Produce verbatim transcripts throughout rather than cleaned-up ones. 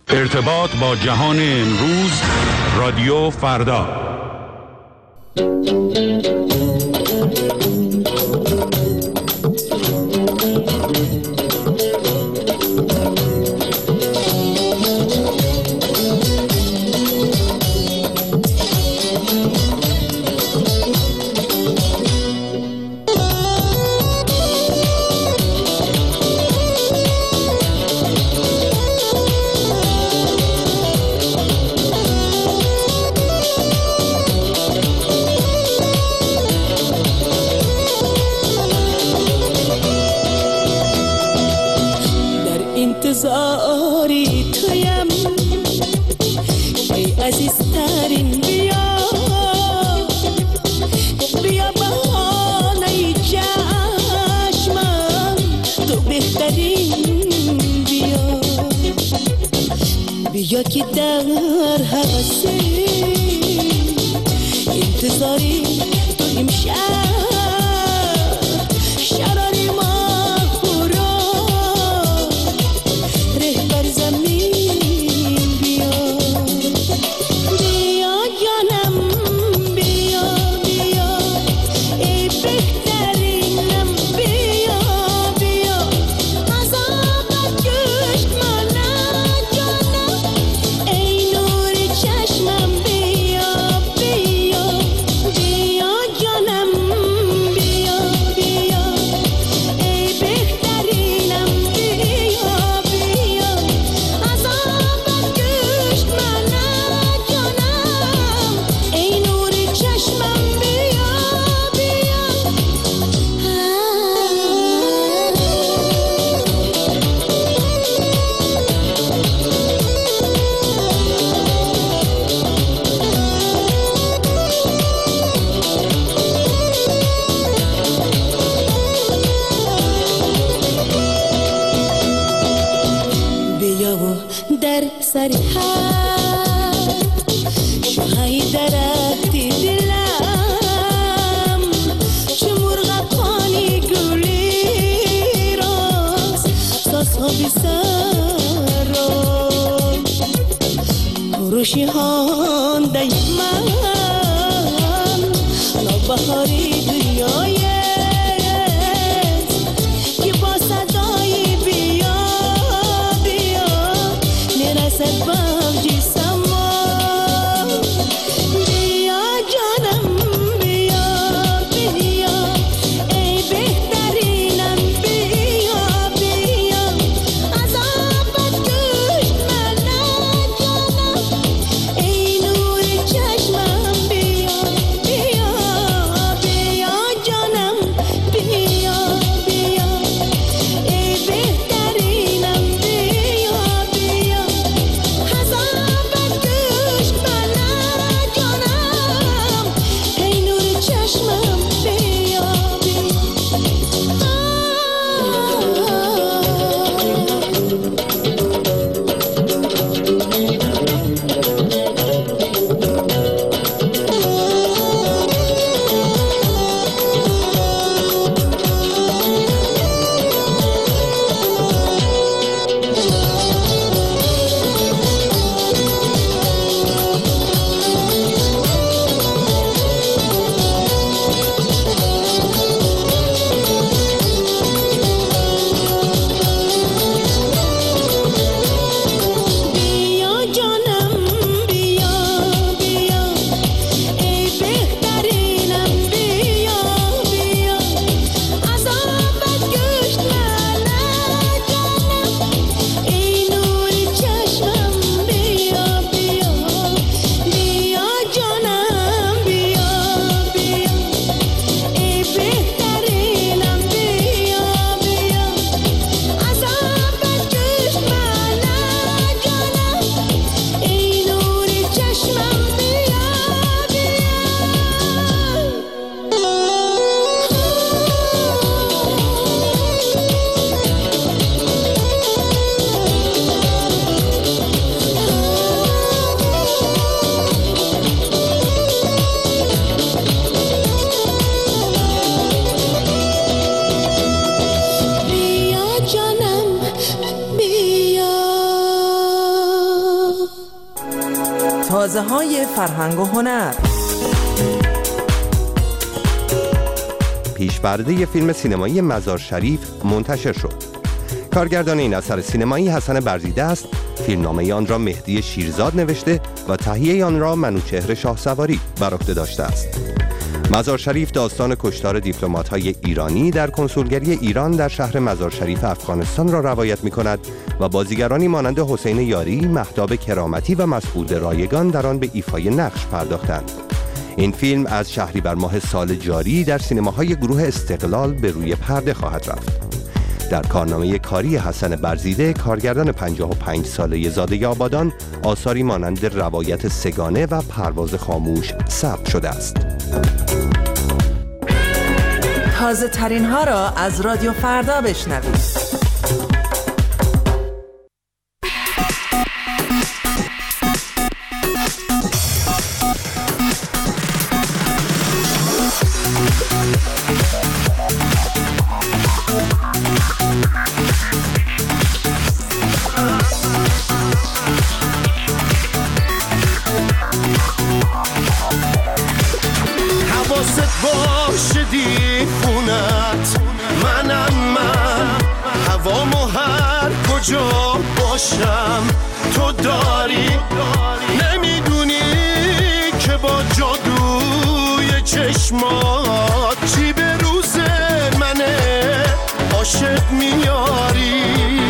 ارتباط با جهان امروز، رادیو فردا. انتظاری تویم ای عزیزترین، بیا بیا بهانه چشمم، تو بهترین، بیا بیا که در حوثی انتظاری تو امشب شراری ما سری هر شوهای درختی دلم، چه مرغ پانی گلی راست ساسا بی سر را خروشی هانده من نوبهاری دنیای که با صدای بیا بیا نرسد بامجی سما، بیا جانم بیا بیا ای بهترینم، بیا بیا از آبت گوشت من جانم ای نور چشمم، بیا بیا بیا تازه‌های فرهنگ و هنر. پیش‌پرده فیلم سینمایی مزار شریف منتشر شد. کارگردان این اثر سینمایی حسن برزیده است. فیلمنامه آن را مهدی شیرزاد نوشته و تهیه آن را منوچهر شاهسواری بر عهده داشته است. مزار شریف داستان کشتار دیپلمات‌های ایرانی در کنسولگری ایران در شهر مزار شریف افغانستان را روایت می‌کند و بازیگرانی مانند حسین یاری، مهتاب کرامتی و مسعود رایگان در آن به ایفای نقش پرداختند. این فیلم از شهریور ماه سال جاری در سینماهای گروه استقلال به روی پرده خواهد رفت. در کارنامه کاری حسن برزیده، کارگردان پنجاه و پنج ساله زاده آبادان، آثاری مانند روایت سگانه و پرواز خاموش ثبت شده است. تازه ترین ها را از رادیو فردا بشنوید. کجا باشم تو داری نمیدونی که با جادوی چشمات چی به روز منه عاشق میاری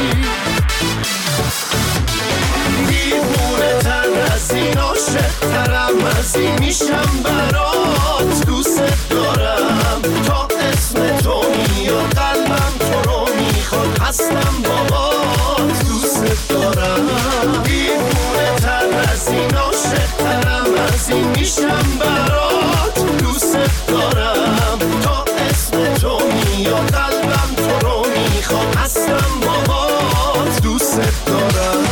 دیوونه تر از این عاشق ترم از این میشم برات دوست دارم تا اسم تو میاد قلبم تو رو میخواد هستم بابا دوست دارم دیوونه تر از این عاشق ترم از این میشم برات دوست دارم تا اسم تو میاد قلبم تو رو میخواد هستم بابا دوست دارم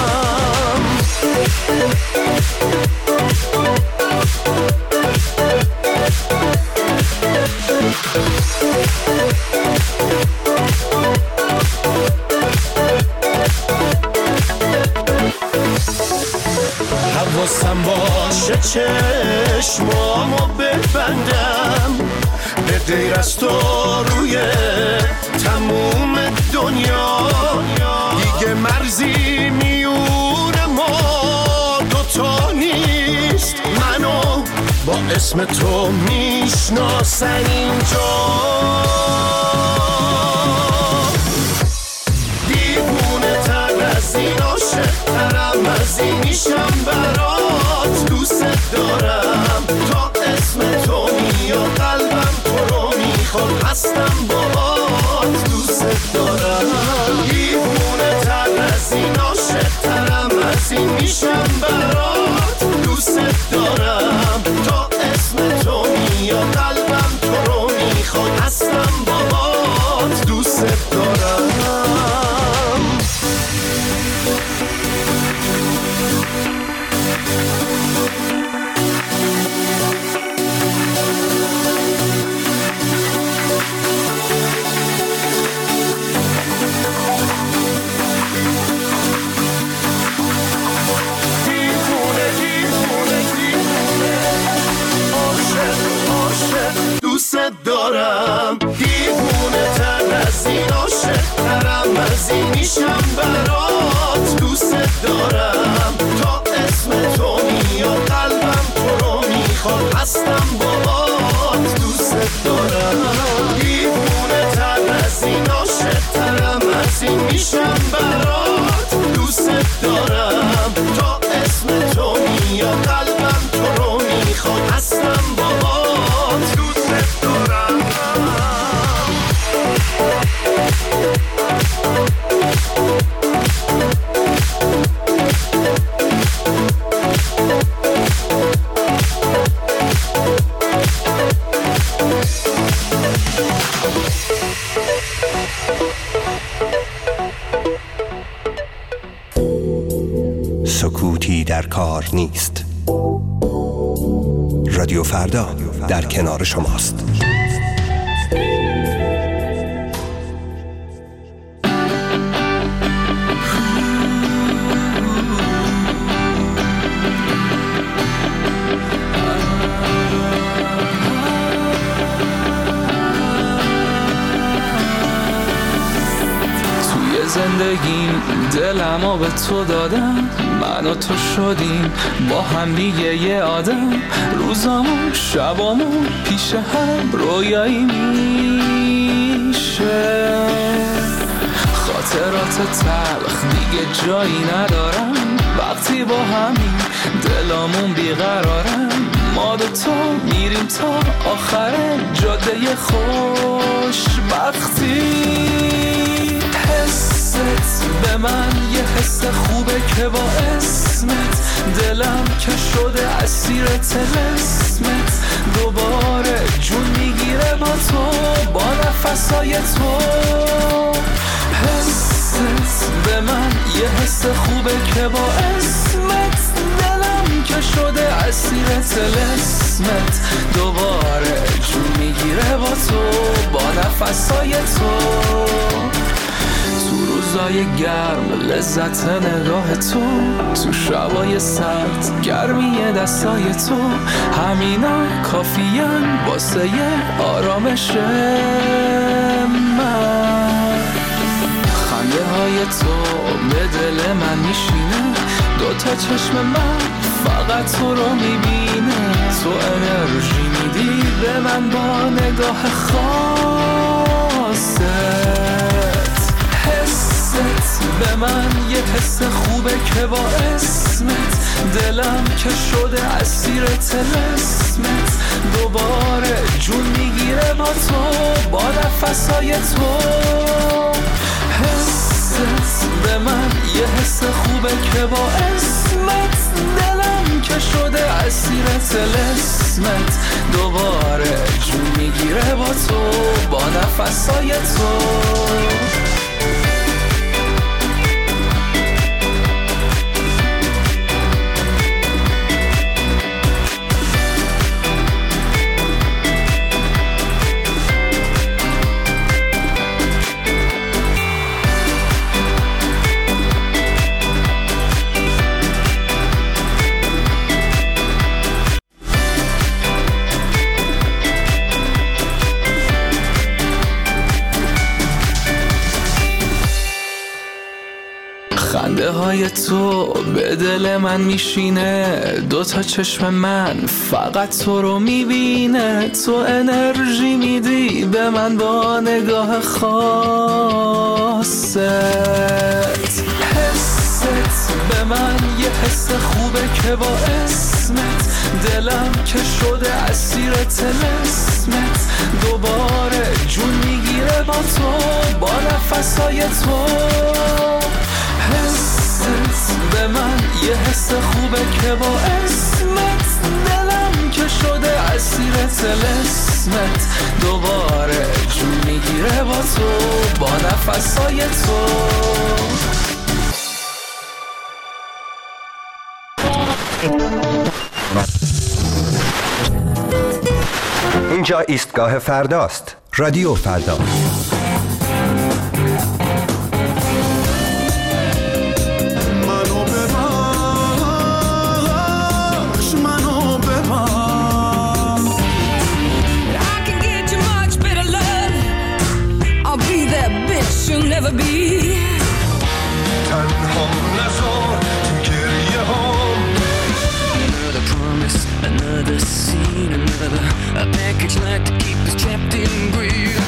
حواسم باشه چشمامو ببندم به غیر از تو روی تموم دنیا دیگه مرزی میون ما دوتا نیست منو با اسم تو میشناسن اینجا دیوونه تر از این عاشق ترم از این میشم برات دوست دارم تا اسم تو میاد قلبم تو رو میخواد هستم باهات دوست دارم دیوونه تر از این عاشق ترم از این میشم برات دوست دارم تا اسم تو میاد قلبم تو رو میخواد هستم باهات دوست دارم دارم دیوونه تر از این عاشق ترم از این میشم برات دوست دارم تا اسم تو میاد قلبم تو رو میخواد هستم بابات دوست دارم دیوونه تر از این عاشق ترم از این میشم برات دوست دارم تا اسم تو میاد قلبم تو رو میخواد هستم بابات دوست دارم سکوتی در کار نیست. رادیو فردا در کنار شماست. بگیم دلمو به تو دادم، من و تو شدیم با هم دیگه یه آدم. روزامون شبامون پیش هم رویایی میشه، خاطرات تلخ دیگه جایی ندارم. وقتی با همین دلامون بیقرارم، ما دوتا میریم تا آخر جاده خوشبختی. حست به من یه حس خوبه که با اسمت دلم که شده اسیر طلسمت. دوباره جون میگیره با تو، با نفسای تو. حست به من یه حس خوبه که با اسمت دلم که شده اسیر طلسمت. دوباره جون میگیره با تو، با نفسای تو. تو روزای گرم لذت نگاه تو، تو شبای سرد گرمی دستای تو. همینا کافیان واسه یه آرامش من. خنده های تو به دل من میشینه، دوتا چشم من فقط تو رو میبینه. تو انرژی میدی به من با نگاه خاصت. حست به من یه حس خوبه که با اسمت دلم که شده اسیر طلسمت. دوباره جون میگیره با تو، با نفسای تو. حست به من یه حس خوبه که با اسمت دلم که شده اسیر طلسمت. دوباره جون میگیره با تو، با نفسای تو. خنده های تو به دل من میشینه، دوتا چشم من فقط تو رو میبینه. تو انرژی میدی به من با نگاه خاصت. حست به من یه حس خوبه که با اسمت دلم که شده اسیر طلسمت. دوباره جون میگیره با تو، با نفسای تو. حست به من یه حس خوبه که با اسمت دلم که شده اسیر طلسمت. دوباره جون میگیره با تو، با نفسای تو. اینجا ایستگاه فرداست. رادیو فردا. You'll never be تنها نذار تو گریه هام. Another promise, another scene, another a package like to keep us trapped in greed.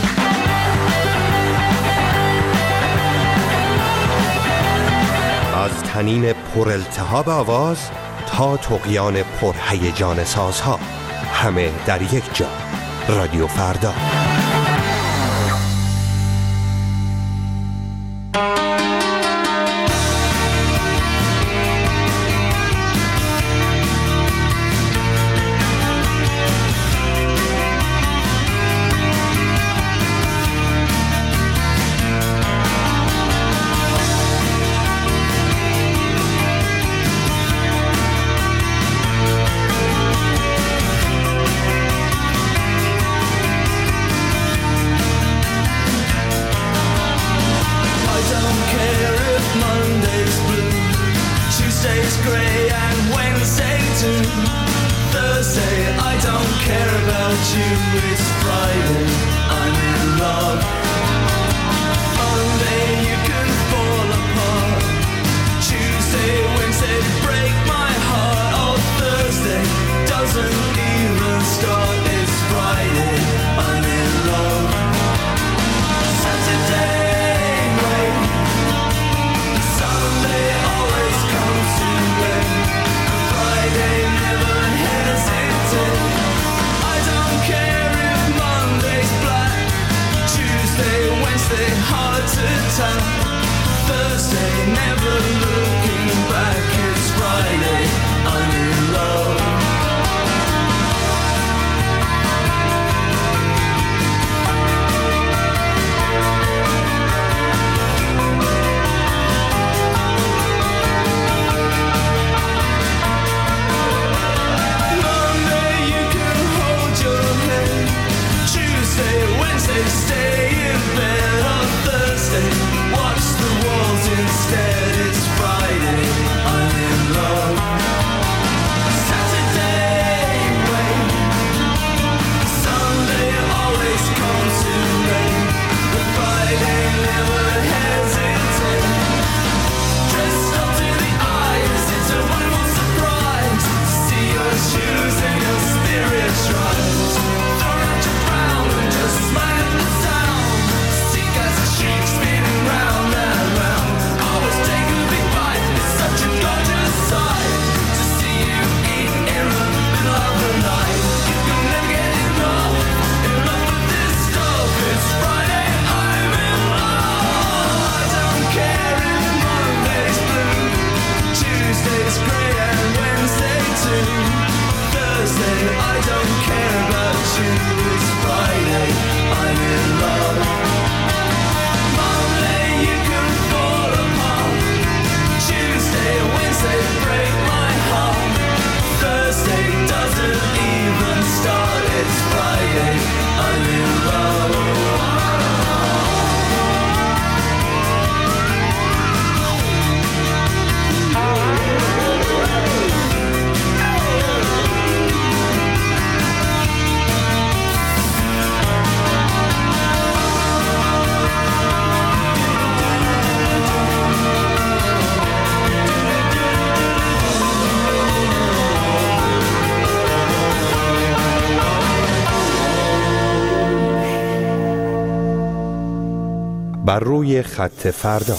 از تنین پر التهاب آواز تا طغیان پر هیجان سازها، همه در یک جا. رادیو فردا. I'm in love. Monday you can fall apart. Tuesday's great and Wednesday too. Thursday, I don't care about you. It's Friday, I'm in love. Monday, you can fall apart. Tuesday, Wednesday, break my heart. Thursday doesn't even start. It's Friday, I'm in love. بر روی خط فردا.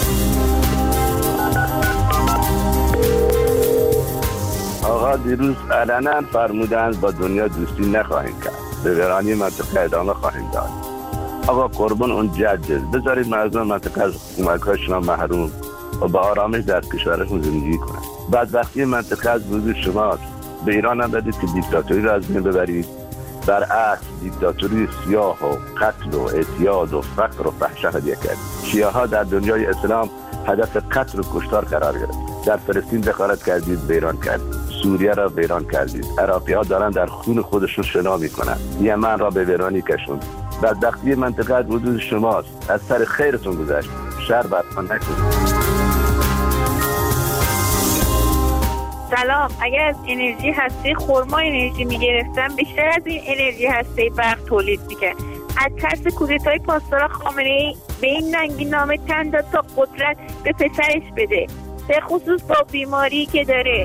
آقا دیروز علنا فرمودند با دنیا دوستی نخواهیم کرد، به ویرانی منطقه ادامه خواهیم داد. آقا قربان اون جدل بذارید مردم منطقه از کمک‌هاشون محروم و به آرامش در کشورشون زندگی کنند. بدبختی منطقه از وجود شماست. به ایران هم بدید که دیکتاتوری را از بین ببرید، برعکس دیکتاتوری سیاه و قتل و اعتیاد و فقر و فحش هدیه کرد. شیعه ها در دنیای اسلام هدف قتل و کشتار قرار گرفت. در فلسطین دخالت کردید، ویران کردید. سوریه را ویران کردید. عراقی ها دارن در خون خودشون شنا میکنن. یمن را به ویرانی کشوند. بدبختی منطقه از وجود شماست. از سر خیرتون گذشت. شر برتان نکنید. سلام. اگر از انرژی هسته خرما انرژی میگرفتم بیشتر از این انرژی هسته برق تولید میکرد. از ترس کودتای پاسداران خامنه‌ای به این ننگی نامه تن داد تا قدرت به پسرش بده، به خصوص با بیماری که داره.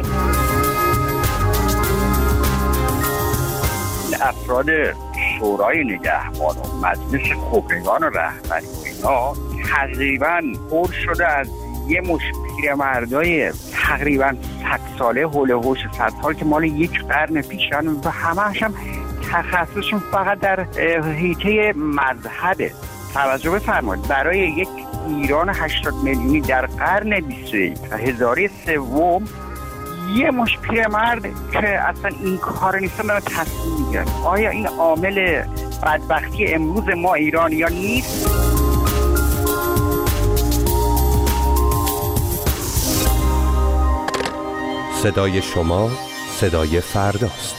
افراد شورای نگهبان و مجلس خبرگان و رهبری و اینا تقریبا پر شده از یه مش پیرمردای تقریبا صد ساله حول و حوش صد سال که مال یک قرن پیشن و همه هم تخصصشون فقط در حیطه مذهبه. توجه بفرمایید، برای یک ایران هشتاد میلیونی در قرن بیست و یک هزاره سوم یه مش پیرمرد که اصلا این کار نیستن دارن تصمیم میگیرن. آیا این عامل بدبختی امروز ما ایرانیان نیست؟ صدای شما صدای فرداست.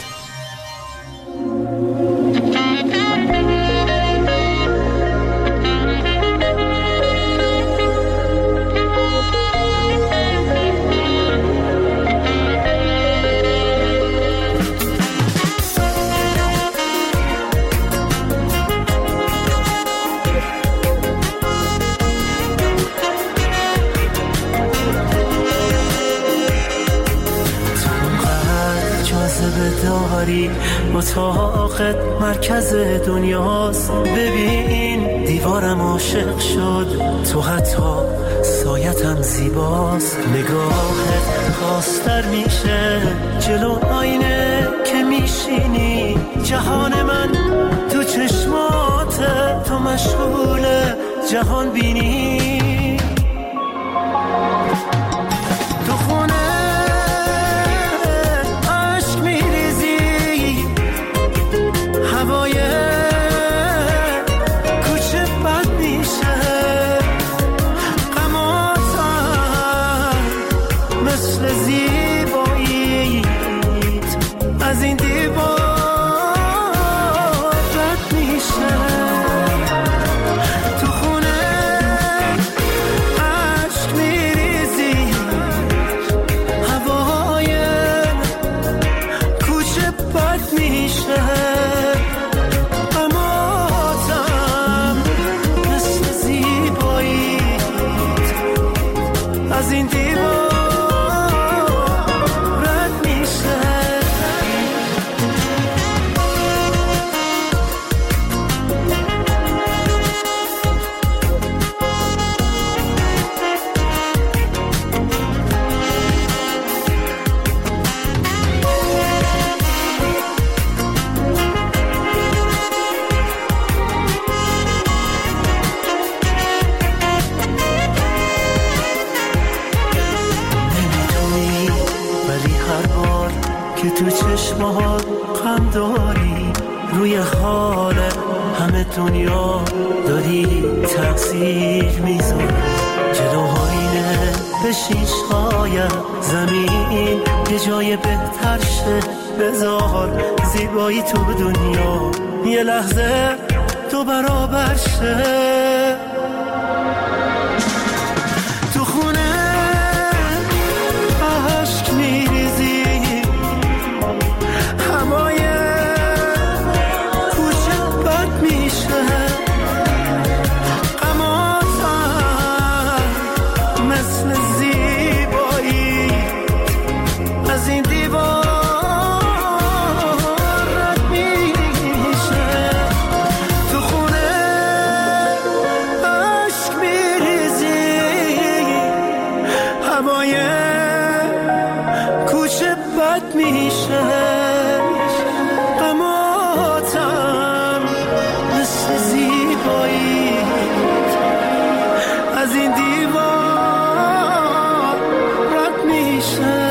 اتاقت مرکز دنیاست، ببین دیوارم عاشق شد، تو حتی سایتم زیباست. نگاهت خواستر میشه جلو آینه که میشینی، جهان من تو چشمات، تو مشغول جهان بینی. تو خونه هوای کوچه بد میشه، غماتم مثل زیباییت از این دیوار رد میشه. تو خونه عشق میریزی، هوای کوچه بد میشه، از این دیوار رد میشه. که تو چشمات غم داری، روی حال همه دنیا داری تأثیر میذاری. جلو آینه بشین شاید زمین یه جای بهتر شه، بذار زیبایی تو دنیا یه لحظه تو برابر شه. تو خونه عشق میریزی، هوای کوچه بد میشه، غماتم مثل زیبایی از این دیوار رد میشه. تو خونه عشق میریزی، هوای کوچه بد میشه، غماتم مثل زیبایی از این دیوار رد میشه.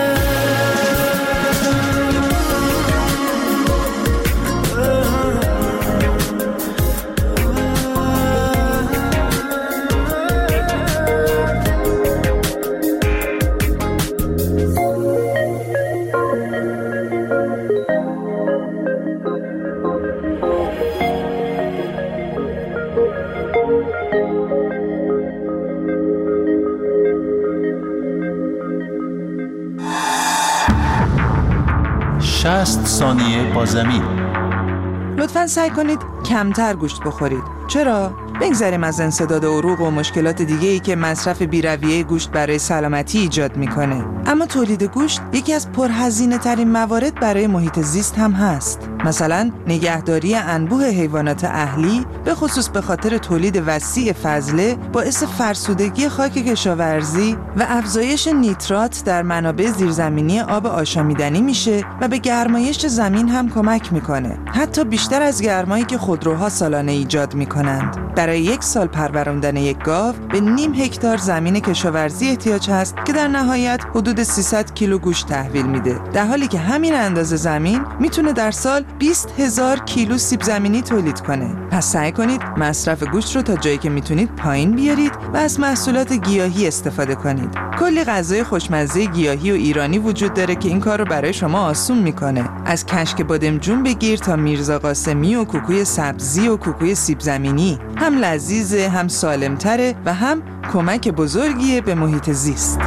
شصت ثانیه با زمین. لطفاً سعی کنید کمتر گوشت بخورید. چرا؟ بگذاریم از انسداد عروق و مشکلات دیگه‌ای که مصرف بی‌رویه گوشت برای سلامتی ایجاد میکنه. اما تولید گوشت یکی از پرهزینه ترین موارد برای محیط زیست هم هست. مثلا نگهداری انبوه حیوانات اهلی به خصوص به خاطر تولید وسیع فضله باعث فرسودگی خاک کشاورزی و افزایش نیترات در منابع زیرزمینی آب آشامیدنی میشه و به گرمایش زمین هم کمک میکنه، حتی بیشتر از گرمایی که خودروها سالانه ایجاد میکنند. برای یک سال پروراندن یک گاو به نیم هکتار زمین کشاورزی احتیاج هست که در نهایت حدود سیصد کیلو گوشت تحویل میده، در حالی که همین اندازه زمین میتونه در سال بیست هزار کیلو سیب زمینی تولید کنه. پس سعی کنید مصرف گوشت رو تا جایی که میتونید پایین بیارید و از محصولات گیاهی استفاده کنید. کلی غذای خوشمزه گیاهی و ایرانی وجود داره که این کار رو برای شما آسون میکنه. از کشک بادمجون بگیر تا میرزا قاسمی و کوکوی سبزی و کوکوی سیب زمینی، هم لذیذه، هم سالمتره و هم کمک بزرگیه به محیط زیست.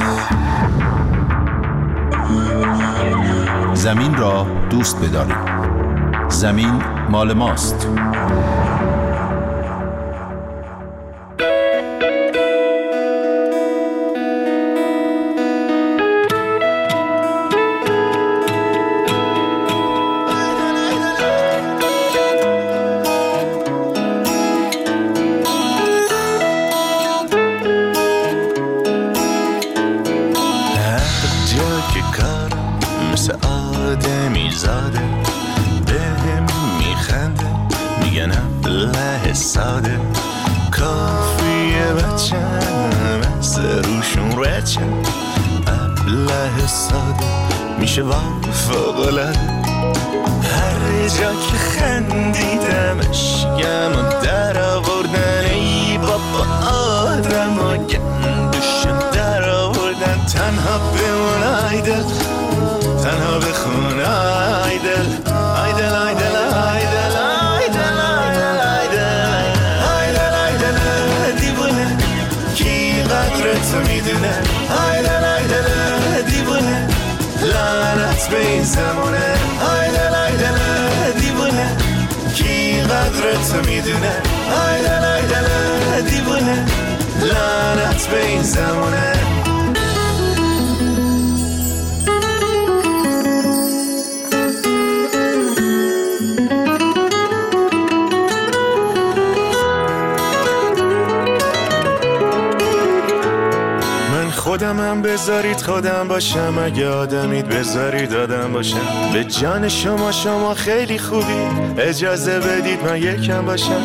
زمین را دوست بدارید. زمین مال ماست. ساده کافیه بچم از روشون رچم، ابله ساده میشه با فوق‌العاده. هر جا که خندیدمش گم و در آوردن، ای بابا آدم و گندشم در آوردن. تنها بمون ای دل، تنها بخون ای دل، ای دل ای دل ای دل ای دل قدرت میدونه. آیدل آیدل دیوونه، لعنت به این زمونه. آیدل آیدل دیوونه، کی قدرت میدونه. آیدل آیدل دیوونه، لعنت به این زمونه. خودمم بذارید خودم باشم، اگه آدمید بذارید آدم باشم. به جان شما شما خیلی خوبی، اجازه بدید من یکم باشم.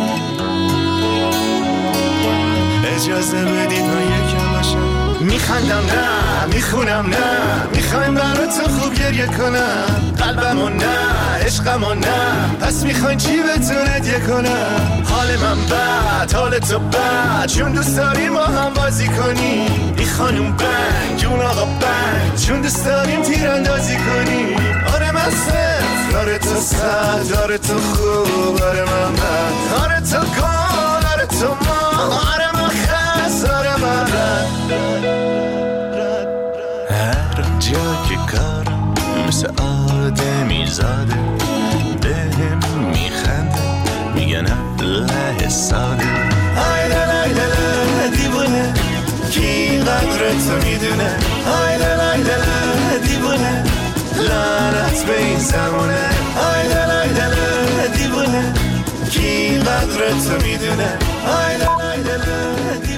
اجازه بدید من یکم باشم. میخندم نه میخونم نه میخندم میخوایم برای تو خوب گریه کنم، قلبمو نه عشقمو نه، پس میخواین چی بهتون هدیه کنم؟ حال من بد حال تو بد، چون دوست داریم ما هم بازی کنیم، این خانوم بنگ اون آقا بنگ، چون دوست داریم تیراندازی کنیم. آره من صفر آره تو صد، آره تو خوب آره من بد، آره تو گل آره تو ما، آره من خس آره من رد. هر جا که کارم مثل آدمی زاده، بهم میخنده میگن له ساده. آیده لایده له دیوونه، کی قدر تو میدونه؟ آیده لایده له دیوونه، لعنت به این زمونه. آیده لایده له دیوونه، کی قدر تو میدونه؟ آیده لایده له دیوونه.